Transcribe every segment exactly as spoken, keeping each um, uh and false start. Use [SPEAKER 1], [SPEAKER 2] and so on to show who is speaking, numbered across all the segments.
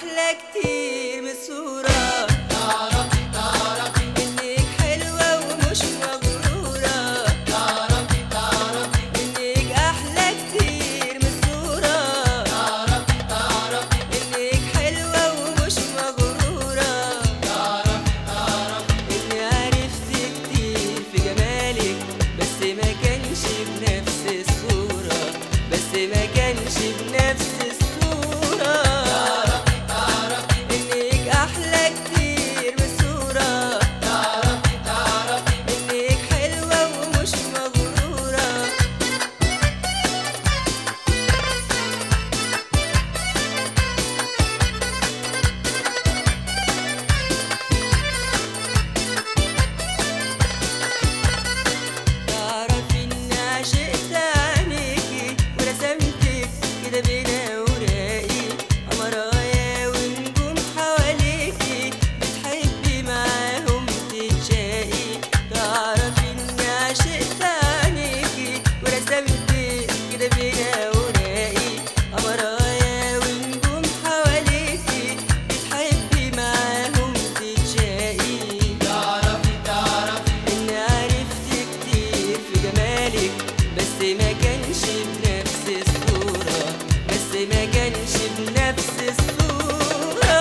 [SPEAKER 1] أحلى كتير من الصورة.
[SPEAKER 2] تعرفي تعرفي
[SPEAKER 1] إنك حلوة ومش مغرورة.
[SPEAKER 2] تعرفي تعرفي
[SPEAKER 1] إنك أحلى كتير من الصورة.
[SPEAKER 2] تعرفي تعرفي
[SPEAKER 1] إنك حلوة ومش مغرورة.
[SPEAKER 2] تعرفي تعرفي
[SPEAKER 1] إني عرفت كتير في جمالك بس ما كانش بنفس الصورة. بس ما كانش بنفس الصورة. إنك أحلى كتير من الصورة.
[SPEAKER 2] تعرفي تعرفي
[SPEAKER 1] إنك حلوة ومش مغرورة. تعرفي إني عشقت عينيكي ورسمتك كده بين أوراقي قمرايا ونجوم حواليكي بتحبي معاهم تتشاقي. تعرفي إني عشقت عينيكي ورسمتك كده بين أوراقي قمرايا ونجوم حواليكي بتحبي معاهم تتشاقي.
[SPEAKER 2] تعرفي تعرفي
[SPEAKER 1] إني عرفت كتير في جمالك بس ما كانش بنفس الصورة. بس ما كانش بنفس الصورة.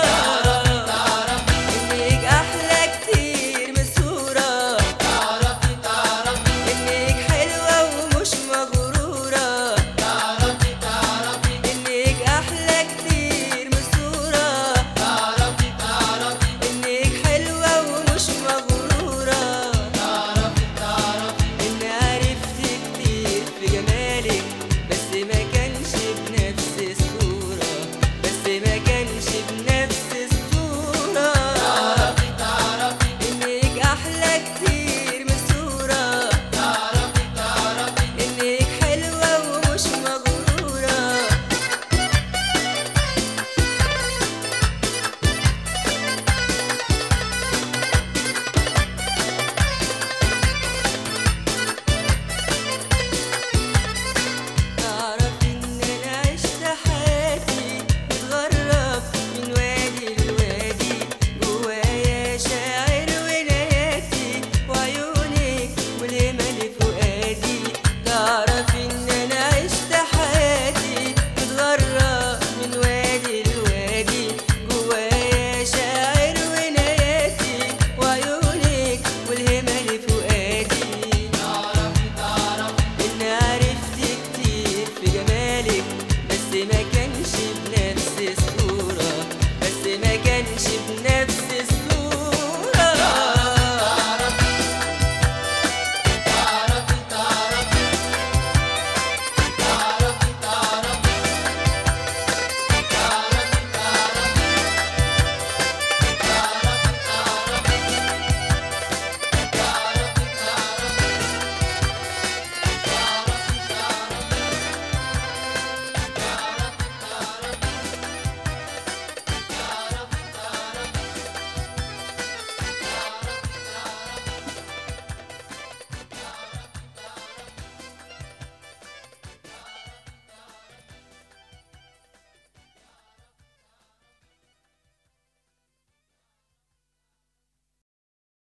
[SPEAKER 1] إنك أحلى كتير من الصورة.
[SPEAKER 2] تعرفي تعرفي
[SPEAKER 1] إنك حلوة ومش مغرورة.
[SPEAKER 2] تعرفي تعرفي
[SPEAKER 1] إنك أحلى كتير من الصورة.
[SPEAKER 2] تعرفي تعرفي
[SPEAKER 1] إنك حلوة ومش مغرورة.
[SPEAKER 2] تعرفي تعرفي
[SPEAKER 1] إني عرفت كتير في جمالك بس ما كانش بنفس الصورة. بس ما كانش بنفس الصورة.
[SPEAKER 2] تعرفي تعرفي
[SPEAKER 1] إنك أحلى كتير من الصورة.
[SPEAKER 2] تعرفي تعرفي
[SPEAKER 1] إنك حلوة ومش مغرورة. تعرفي إن أنا عشت حياتي متغرب من وادي لوادي جوايا شاعر ونياتي وعيونك ملهمة لفؤادي. تعرفي إن أنا عشت حياتي متغرب من وادي لوادي جوايا شاعر ونياتي وعيونك ملهمة لفؤادي.
[SPEAKER 2] تعرفي تعرفي
[SPEAKER 1] إني عرفت كتير في جمالك بس ما